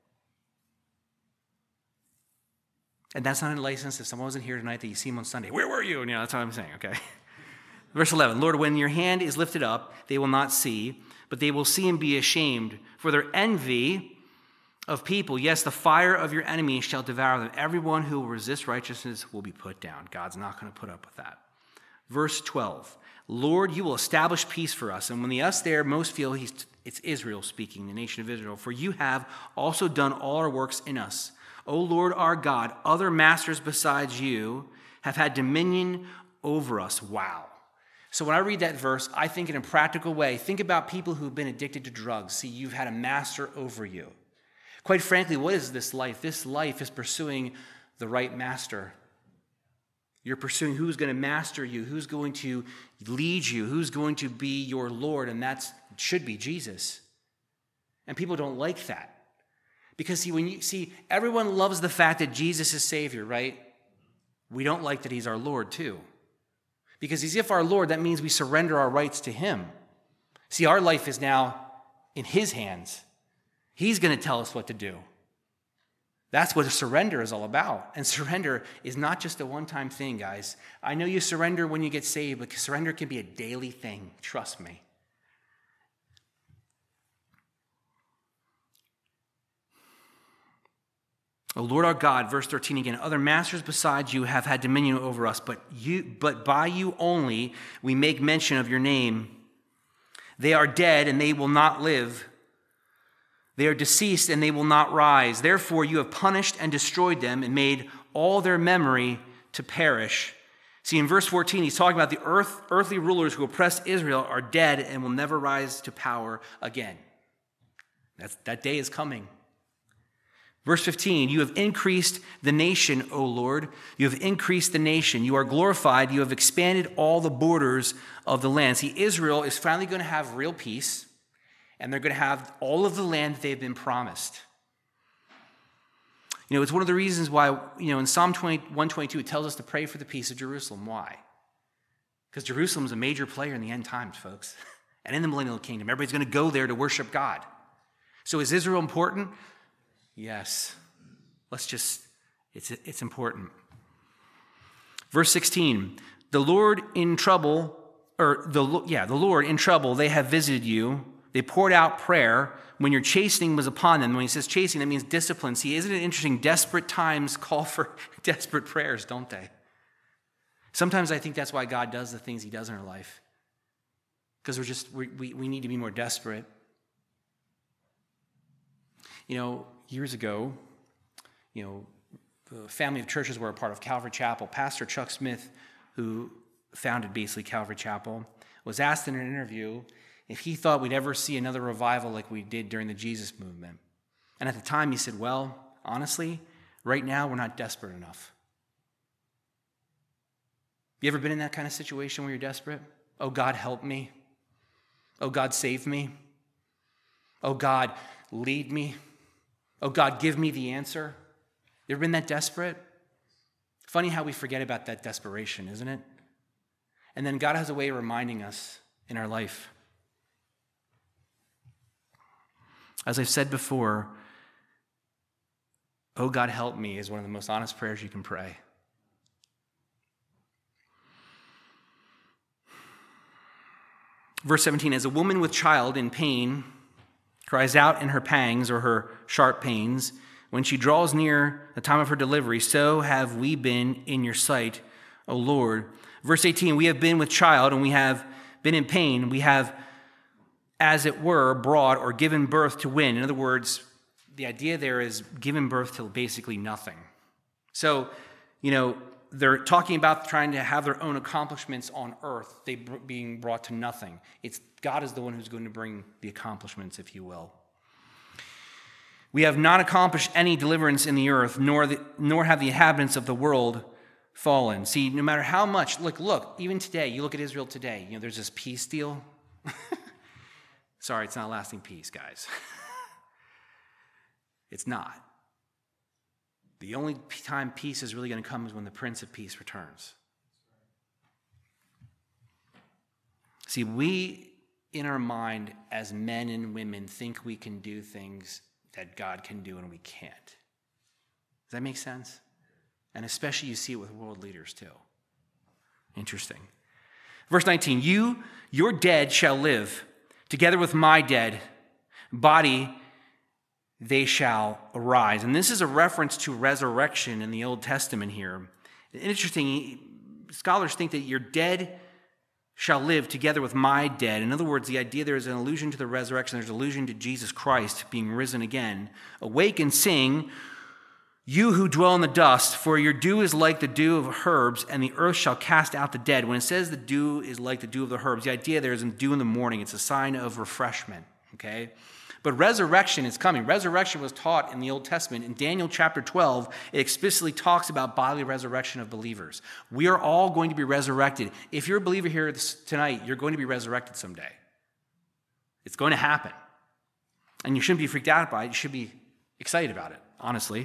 And that's not a license. If someone wasn't here tonight that you see him on Sunday, where were you? And you know, that's what I'm saying, okay? Verse eleven, Lord, when your hand is lifted up, they will not see, but they will see and be ashamed. For their envy of people, yes, the fire of your enemies shall devour them. Everyone who will resist righteousness will be put down. God's not going to put up with that. Verse twelve, Lord, you will establish peace for us. And when the us there most feel, he's, it's Israel speaking, the nation of Israel. For you have also done all our works in us. O Lord our God, other masters besides you have had dominion over us. Wow. So when I read that verse, I think in a practical way, think about people who've been addicted to drugs. See, you've had a master over you. Quite frankly, what is this life? This life is pursuing the right master. You're pursuing who's going to master you, who's going to lead you, who's going to be your Lord, and that should be Jesus. And people don't like that. Because see, when you see, everyone loves the fact that Jesus is Savior, right? We don't like that he's our Lord too. Because he's if our Lord, that means we surrender our rights to him. See, our life is now in his hands. He's going to tell us what to do. That's what surrender is all about. And surrender is not just a one-time thing, guys. I know you surrender when you get saved, but surrender can be a daily thing. Trust me. O Lord our God, verse thirteen again, other masters besides you have had dominion over us, but you, but by you only we make mention of your name. They are dead and they will not live. They are deceased and they will not rise. Therefore you have punished and destroyed them and made all their memory to perish. See, in verse fourteen, he's talking about the earth, earthly rulers who oppressed Israel are dead and will never rise to power again. That's, that day is coming. Verse fifteen, you have increased the nation, O Lord. You have increased the nation. You are glorified. You have expanded all the borders of the land. See, Israel is finally going to have real peace, and they're going to have all of the land that they've been promised. You know, it's one of the reasons why, you know, in Psalm one twenty-two, it tells us to pray for the peace of Jerusalem. Why? Because Jerusalem is a major player in the end times, folks. And in the millennial kingdom, everybody's going to go there to worship God. So is Israel important? Yes. Let's just, it's, it's important. Verse sixteen, the Lord in trouble, or the, yeah, the Lord in trouble, they have visited you. They poured out prayer when your chastening was upon them. When he says chastening, that means discipline. See, isn't it interesting? Desperate times call for desperate prayers, don't they? Sometimes I think that's why God does the things he does in our life. Because we're just, we, we, we need to be more desperate. You know, years ago, you know, the family of churches were a part of Calvary Chapel. Pastor Chuck Smith, who founded basically Calvary Chapel, was asked in an interview if he thought we'd ever see another revival like we did during the Jesus movement. And at the time he said, well, honestly, right now we're not desperate enough. You ever been in that kind of situation where you're desperate? Oh, God, help me. Oh, God, save me. Oh, God, lead me. Oh, God, give me the answer. You ever been that desperate? Funny how we forget about that desperation, isn't it? And then God has a way of reminding us in our life. As I've said before, oh, God, help me is one of the most honest prayers you can pray. Verse seventeen, as a woman with child in pain cries out in her pangs or her sharp pains, when she draws near the time of her delivery, so have we been in your sight, O Lord. Verse eighteen, we have been with child and we have been in pain. We have, as it were, brought or given birth to win. In other words, the idea there is given birth to basically nothing. So, you know, they're talking about trying to have their own accomplishments on earth, they being brought to nothing. It's God is the one who's going to bring the accomplishments, if you will. We have not accomplished any deliverance in the earth, nor the, nor have the inhabitants of the world fallen. See, no matter how much, look, look, even today, you look at Israel today, you know, there's this peace deal. Sorry, it's not lasting peace, guys. It's not. The only time peace is really going to come is when the Prince of Peace returns. See, we, in our mind, as men and women, think we can do things that God can do and we can't. Does that make sense? And especially you see it with world leaders too. Interesting. Verse nineteen, you, your dead shall live, together with my dead body they shall arise. And this is a reference to resurrection in the Old Testament here. Interesting, scholars think that your dead shall live together with my dead. In other words, the idea there is an allusion to the resurrection. There's an allusion to Jesus Christ being risen again. Awake and sing, you who dwell in the dust, for your dew is like the dew of herbs, and the earth shall cast out the dead. When it says the dew is like the dew of the herbs, the idea there is in dew in the morning. It's a sign of refreshment, okay? But resurrection is coming. Resurrection was taught in the Old Testament. In Daniel chapter twelve, it explicitly talks about bodily resurrection of believers. We are all going to be resurrected. If you're a believer here tonight, you're going to be resurrected someday. It's going to happen. And you shouldn't be freaked out by it. You should be excited about it, honestly.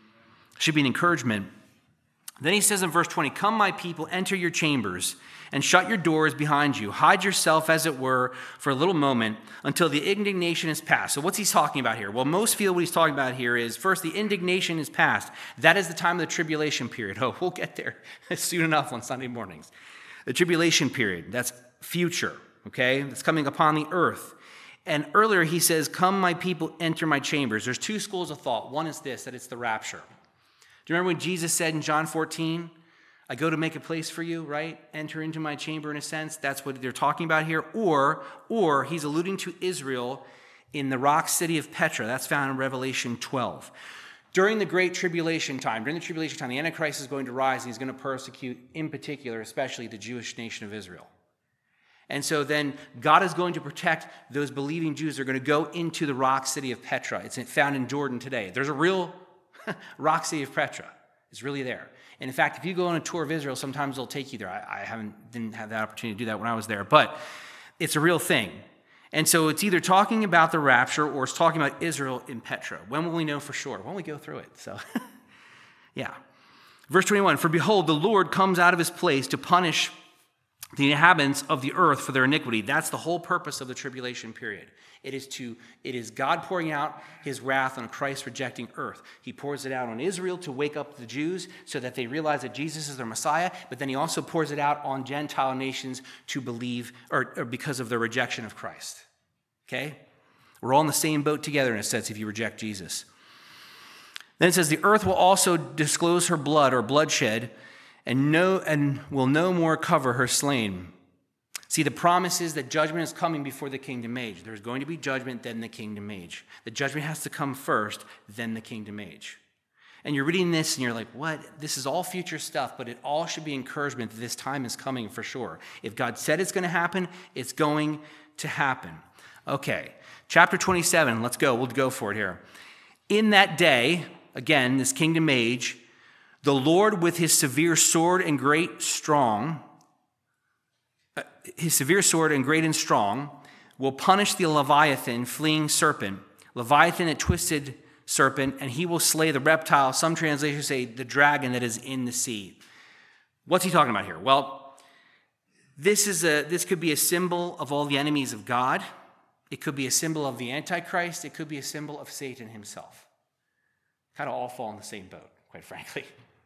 It should be an encouragement. Then he says in verse twenty, come, my people, enter your chambers and shut your doors behind you. Hide yourself, as it were, for a little moment until the indignation is past. So what's he talking about here? Well, most feel what he's talking about here is, first, the indignation is past. That is the time of the tribulation period. Oh, we'll get there soon enough on Sunday mornings. The tribulation period, that's future, okay? That's coming upon the earth. And earlier he says, come, my people, enter my chambers. There's two schools of thought. One is this, that it's the rapture. Do you remember when Jesus said in John fourteen, I go to make a place for you, right? Enter into my chamber in a sense. That's what they're talking about here. Or, or he's alluding to Israel in the rock city of Petra. That's found in Revelation twelve. During the Great Tribulation time, during the Tribulation time, the Antichrist is going to rise and he's going to persecute, in particular, especially the Jewish nation of Israel. And so then God is going to protect those believing Jews. They're going to go into the rock city of Petra. It's found in Jordan today. There's a real rock city of Petra. It's really there. And in fact, if you go on a tour of Israel, sometimes they'll take you there. I, I haven't didn't have that opportunity to do that when I was there, but it's a real thing. And so it's either talking about the rapture or it's talking about Israel in Petra. When will we know for sure? When we go through it. So, yeah. Verse twenty-one, for behold, the Lord comes out of his place to punish the inhabitants of the earth for their iniquity. That's the whole purpose of the tribulation period. It is to, it is God pouring out his wrath on a Christ-rejecting earth. He pours it out on Israel to wake up the Jews so that they realize that Jesus is their Messiah, but then he also pours it out on Gentile nations to believe, or, or because of their rejection of Christ. Okay? We're all in the same boat together in a sense if you reject Jesus. Then it says, the earth will also disclose her blood or bloodshed, and no and will no more cover her slain. See, the promise is that judgment is coming before the kingdom age. There's going to be judgment, then the kingdom age. The judgment has to come first, then the kingdom age. And you're reading this and you're like, what? This is all future stuff, but it all should be encouragement that this time is coming for sure. If God said it's going to happen, it's going to happen. Okay, chapter twenty-seven, let's go. We'll go for it here. In that day, again, this kingdom age, the Lord with his severe sword and great strong, uh, his severe sword and great and strong, will punish the Leviathan, fleeing serpent, Leviathan, a twisted serpent, and he will slay the reptile. Some translations say the dragon that is in the sea. What's he talking about here? Well, this is a this could be a symbol of all the enemies of God. It could be a symbol of the Antichrist. It could be a symbol of Satan himself. Kind of all fall in the same boat, quite frankly.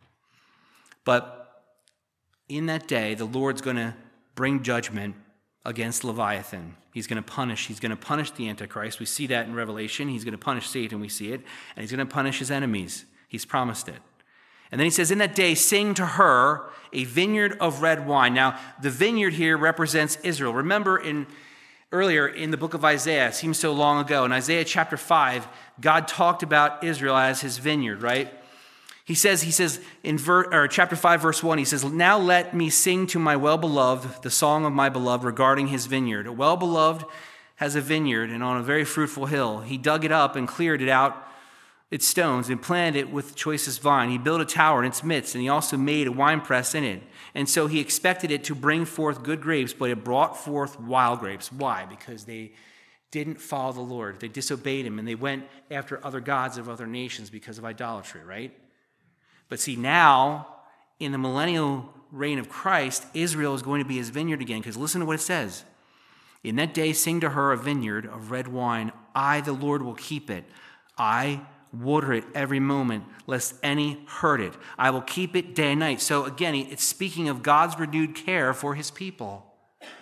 But in that day, the Lord's going to bring judgment against Leviathan. He's going to punish. He's going to punish the Antichrist. We see that in Revelation. He's going to punish Satan. We see it. And he's going to punish his enemies. He's promised it. And then he says, in that day, sing to her a vineyard of red wine. Now, the vineyard here represents Israel. Remember in earlier in the book of Isaiah, it seems so long ago, in Isaiah chapter five, God talked about Israel as his vineyard, right? He says, he says in ver, or chapter five, verse one, he says, now let me sing to my well-beloved, the song of my beloved regarding his vineyard. A well-beloved has a vineyard, and on a very fruitful hill. He dug it up and cleared it out, its stones, and planted it with choicest vine. He built a tower in its midst, and he also made a winepress in it. And so he expected it to bring forth good grapes, but it brought forth wild grapes. Why? Because they didn't follow the Lord. They disobeyed him, and they went after other gods of other nations because of idolatry, right? But see, now, in the millennial reign of Christ, Israel is going to be his vineyard again, because listen to what it says. In that day, sing to her a vineyard of red wine. I, the Lord, will keep it. I water it every moment, lest any hurt it. I will keep it day and night. So again, it's speaking of God's renewed care for his people.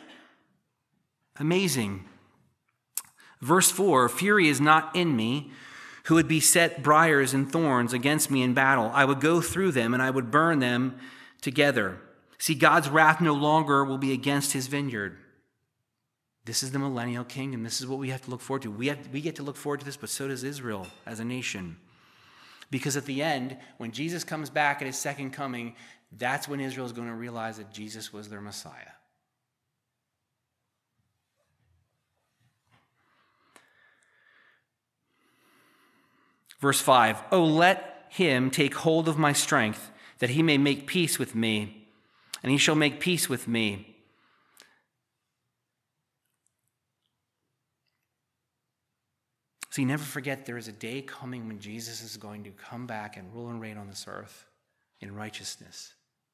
Amazing. Verse four, fury is not in me, who would beset briars and thorns against me in battle. I would go through them, and I would burn them together. See, God's wrath no longer will be against his vineyard. This is the millennial kingdom. This is what we have to look forward to. We have, we get to look forward to this, but so does Israel as a nation. Because at the end, when Jesus comes back at his second coming, that's when Israel is going to realize that Jesus was their Messiah. Verse five, oh, let him take hold of my strength, that he may make peace with me, and he shall make peace with me. See, never forget there is a day coming when Jesus is going to come back and rule and reign on this earth in righteousness.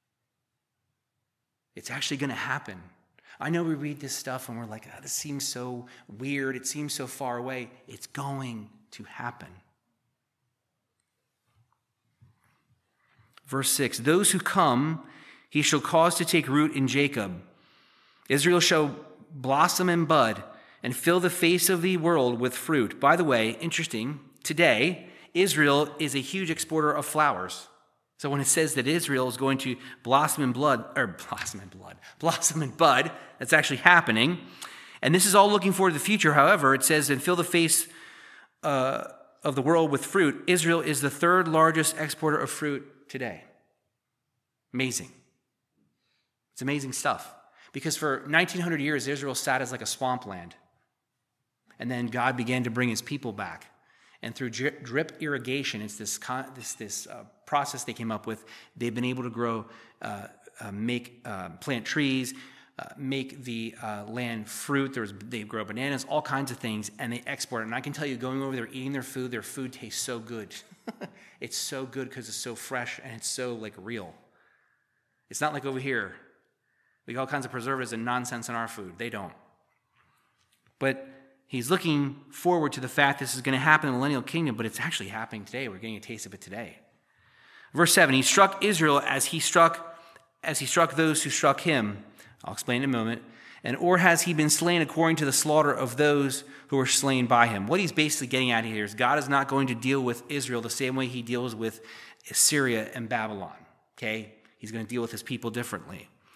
It's actually going to happen. I know we read this stuff and we're like, oh, this seems so weird. It seems so far away. It's going to happen. Verse six, those who come, he shall cause to take root in Jacob. Israel shall blossom and bud and fill the face of the world with fruit. By the way, interesting, today, Israel is a huge exporter of flowers. So when it says that Israel is going to blossom in blood, or blossom in blood, blossom and bud, that's actually happening. And this is all looking forward to the future. However, it says, and fill the face uh, of the world with fruit. Israel is the third largest exporter of fruit today. Amazing. It's amazing stuff. Because for nineteen hundred years, Israel sat as like a swampland. And then God began to bring his people back. And through drip irrigation, it's this this this uh, process they came up with. They've been able to grow, uh, uh, make, uh, plant trees, uh, make the uh, land fruit. There's, they grow bananas, all kinds of things, and they export it. And I can tell you, going over there, eating their food, their food tastes so good. It's so good because it's so fresh and it's so like real. It's not like over here. We got all kinds of preservatives and nonsense in our food. They don't. But he's looking forward to the fact this is going to happen in the millennial kingdom, but it's actually happening today. We're getting a taste of it today. Verse seven, he struck Israel as he struck as he struck those who struck him. I'll explain in a moment. And or has he been slain according to the slaughter of those who were slain by him? What he's basically getting at here is God is not going to deal with Israel the same way he deals with Assyria and Babylon. Okay? He's going to deal with his people differently.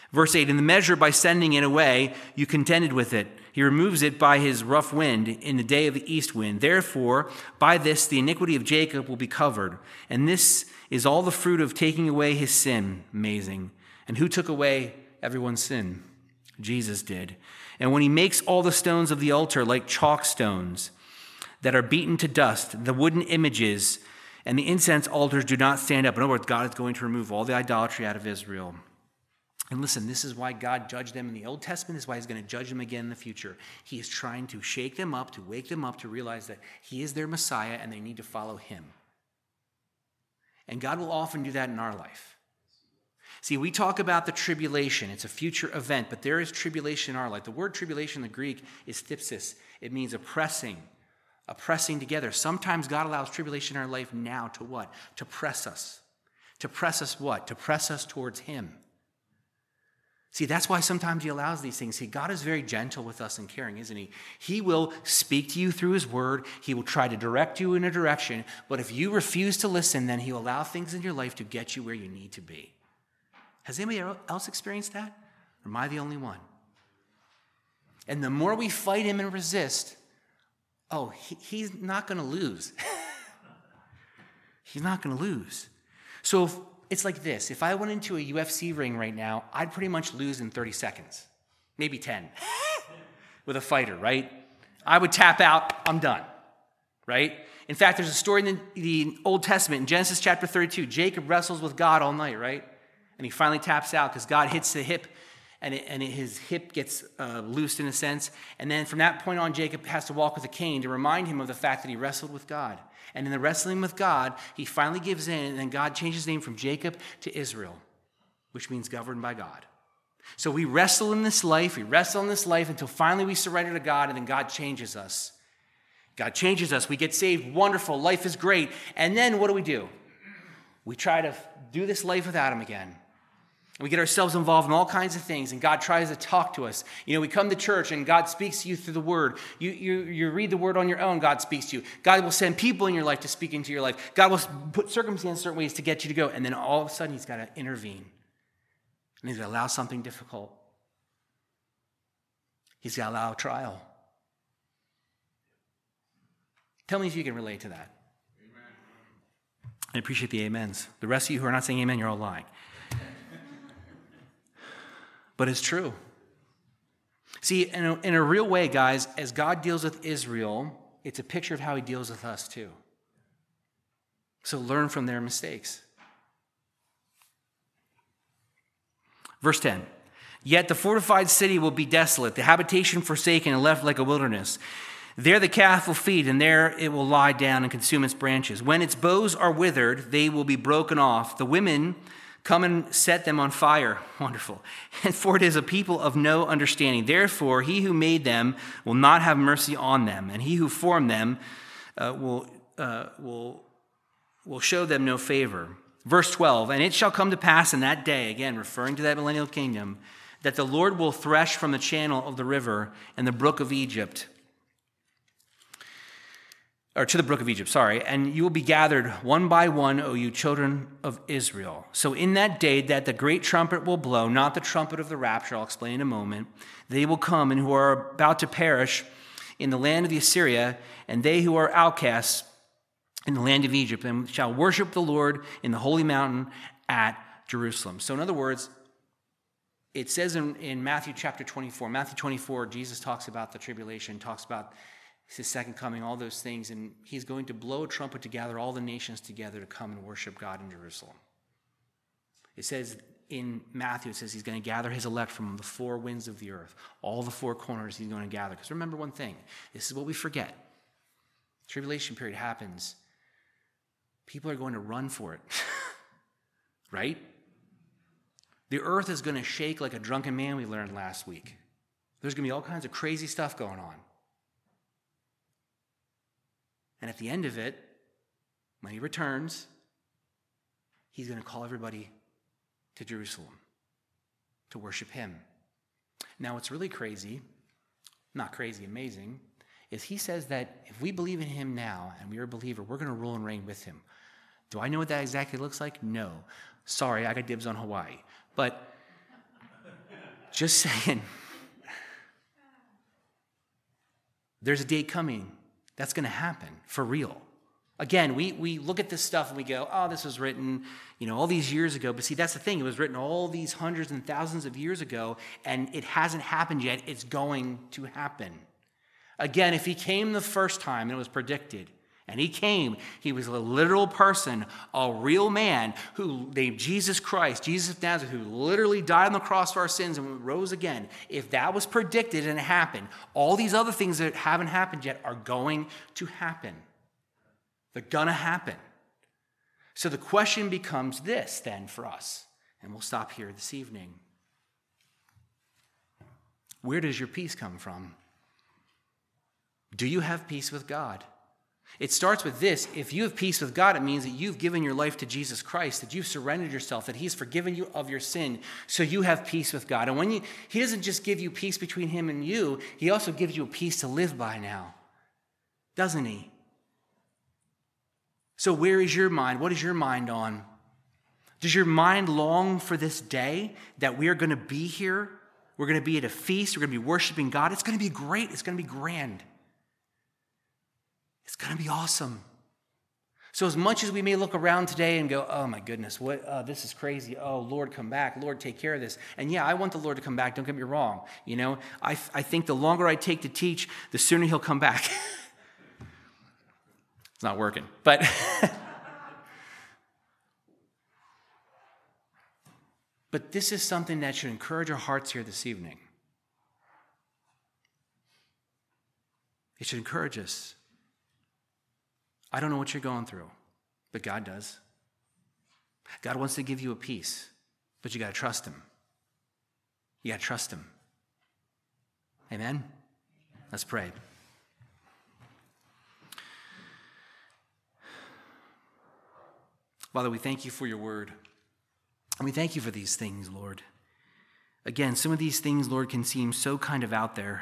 Verse eight, in the measure by sending it away, you contended with it. He removes it by his rough wind in the day of the east wind. Therefore, by this the iniquity of Jacob will be covered. And this is all the fruit of taking away his sin. Amazing. And who took away everyone's sin? Jesus did. And when he makes all the stones of the altar like chalk stones that are beaten to dust, the wooden images and the incense altars do not stand up. In other words, God is going to remove all the idolatry out of Israel. And listen, this is why God judged them in the Old Testament. This is why he's going to judge them again in the future. He is trying to shake them up, to wake them up, to realize that he is their Messiah and they need to follow him. And God will often do that in our life. See, we talk about the tribulation. It's a future event, but there is tribulation in our life. The word tribulation in the Greek is thypsis. It means oppressing, oppressing together. Sometimes God allows tribulation in our life now to what? To press us. To press us what? To press us towards him. See, that's why sometimes he allows these things. See, God is very gentle with us and caring, isn't he? He will speak to you through his word. He will try to direct you in a direction. But if you refuse to listen, then he'll allow things in your life to get you where you need to be. Has anybody else experienced that? Or am I the only one? And the more we fight him and resist, oh, he, he's not going to lose. He's not going to lose. So if, it's like this. If I went into a U F C ring right now, I'd pretty much lose in thirty seconds, maybe ten, with a fighter, right? I would tap out, I'm done, right? In fact, there's a story in the, the Old Testament, in Genesis chapter thirty-two, Jacob wrestles with God all night, right? And he finally taps out because God hits the hip, and, it, and it, his hip gets uh, loosed in a sense. And then from that point on, Jacob has to walk with a cane to remind him of the fact that he wrestled with God. And in the wrestling with God, he finally gives in, and then God changes his name from Jacob to Israel, which means governed by God. So we wrestle in this life, we wrestle in this life until finally we surrender to God, and then God changes us. God changes us. We get saved. Wonderful. Life is great. And then what do we do? We try to do this life without him again. We get ourselves involved in all kinds of things, and God tries to talk to us. You know, we come to church, and God speaks to you through the Word. You, you, you read the Word on your own, God speaks to you. God will send people in your life to speak into your life. God will put circumstances certain ways to get you to go, and then all of a sudden, he's got to intervene. And he's got to allow something difficult. He's got to allow a trial. Tell me if you can relate to that. Amen. I appreciate the amens. The rest of you who are not saying amen, you're all lying. But it's true. See, in a, in a real way, guys, as God deals with Israel, it's a picture of how he deals with us too. So learn from their mistakes. Verse ten. Yet the fortified city will be desolate, the habitation forsaken and left like a wilderness. There the calf will feed, and there it will lie down and consume its branches. When its boughs are withered, they will be broken off. The women come and set them on fire. Wonderful. And for it is a people of no understanding. Therefore, he who made them will not have mercy on them, and he who formed them uh, will, uh, will, will show them no favor. Verse twelve, and it shall come to pass in that day, again referring to that millennial kingdom, that the Lord will thresh from the channel of the river and the brook of Egypt, or to the brook of Egypt, sorry, and you will be gathered one by one, O you children of Israel. So in that day that the great trumpet will blow, not the trumpet of the rapture, I'll explain in a moment, they will come, and who are about to perish in the land of the Assyria, and they who are outcasts in the land of Egypt, and shall worship the Lord in the holy mountain at Jerusalem. So in other words, it says in, in Matthew chapter twenty-four, Matthew twenty-four, Jesus talks about the tribulation, talks about his second coming, all those things, and he's going to blow a trumpet to gather all the nations together to come and worship God in Jerusalem. It says in Matthew, it says he's going to gather his elect from the four winds of the earth, all the four corners he's going to gather. Because remember one thing, this is what we forget. Tribulation period happens. People are going to run for it, right? The earth is going to shake like a drunken man, we learned last week. There's going to be all kinds of crazy stuff going on. And at the end of it, when he returns, he's going to call everybody to Jerusalem to worship him. Now, what's really crazy, not crazy, amazing, is he says that if we believe in him now and we are a believer, we're going to rule and reign with him. Do I know what that exactly looks like? No. Sorry, I got dibs on Hawaii. But Just saying. There's a day coming that's going to happen for real. Again, we, we look at this stuff and we go, oh, this was written, you know, all these years ago. But see, that's the thing. It was written all these hundreds and thousands of years ago, and it hasn't happened yet. It's going to happen. Again, if he came the first time and it was predicted, and he came, he was a literal person, a real man who named Jesus Christ, Jesus of Nazareth, who literally died on the cross for our sins and rose again. If that was predicted and it happened, all these other things that haven't happened yet are going to happen. They're going to happen. So the question becomes this then for us, and we'll stop here this evening. Where does your peace come from? Do you have peace with God? It starts with this. If you have peace with God, it means that you've given your life to Jesus Christ, that you've surrendered yourself, that he's forgiven you of your sin, so you have peace with God. And when you, he doesn't just give you peace between him and you, he also gives you a peace to live by now. Doesn't he? So where is your mind? What is your mind on? Does your mind long for this day that we are going to be here? We're going to be at a feast. We're going to be worshiping God. It's going to be great. It's going to be grand. It's going to be awesome. So as much as we may look around today and go, oh my goodness, what? Uh, this is crazy. Oh, Lord, come back. Lord, take care of this. And yeah, I want the Lord to come back. Don't get me wrong. You know, I, I think the longer I take to teach, the sooner he'll come back. It's not working. But but this is something that should encourage our hearts here this evening. It should encourage us. I don't know what you're going through, but God does. God wants to give you a peace, but you got to trust him. You got to trust him. Amen? Let's pray. Father, we thank you for your word. And we thank you for these things, Lord. Again, some of these things, Lord, can seem so kind of out there.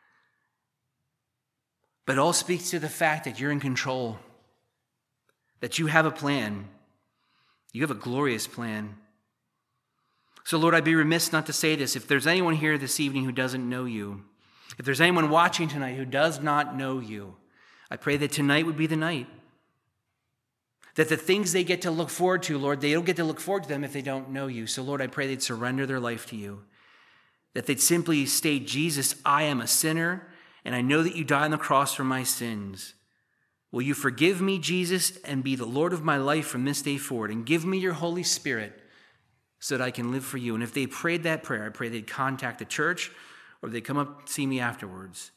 But it all speaks to the fact that you're in control, that you have a plan. You have a glorious plan. So, Lord, I'd be remiss not to say this. If there's anyone here this evening who doesn't know you, if there's anyone watching tonight who does not know you, I pray that tonight would be the night. That the things they get to look forward to, Lord, they don't get to look forward to them if they don't know you. So, Lord, I pray they'd surrender their life to you. That they'd simply state, Jesus, I am a sinner, and I know that you died on the cross for my sins. Will you forgive me, Jesus, and be the Lord of my life from this day forward, and give me your Holy Spirit so that I can live for you. And if they prayed that prayer, I pray they'd contact the church, or they'd come up and see me afterwards.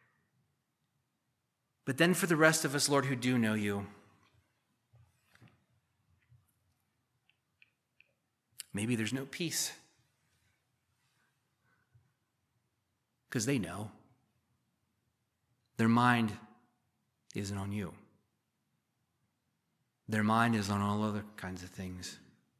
But then for the rest of us, Lord, who do know you, maybe there's no peace. Because they know. Their mind isn't on you. Their mind is on all other kinds of things.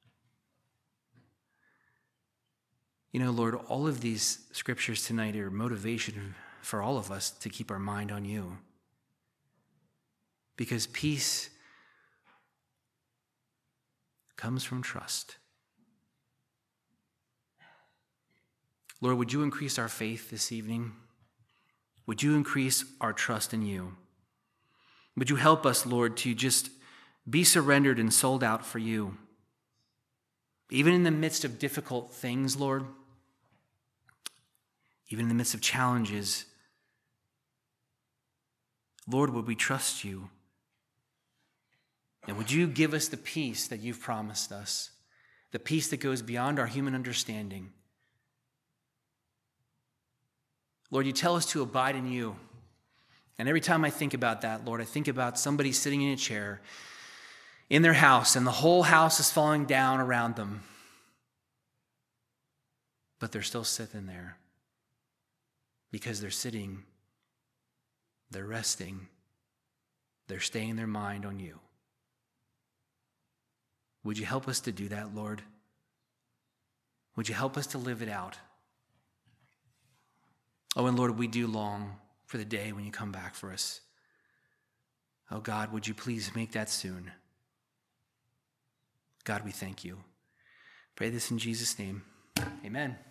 You know, Lord, all of these scriptures tonight are motivation for all of us to keep our mind on you. Because peace comes from trust. Lord, would you increase our faith this evening? Would you increase our trust in you? Would you help us, Lord, to just be surrendered and sold out for you? Even in the midst of difficult things, Lord, even in the midst of challenges, Lord, would we trust you? And would you give us the peace that you've promised us, the peace that goes beyond our human understanding? Lord, you tell us to abide in you. And every time I think about that, Lord, I think about somebody sitting in a chair in their house, and the whole house is falling down around them. But they're still sitting there because they're sitting, they're resting, they're staying their mind on you. Would you help us to do that, Lord? Would you help us to live it out? Oh, and Lord, we do long for the day when you come back for us. Oh, God, would you please make that soon? God, we thank you. Pray this in Jesus' name. Amen.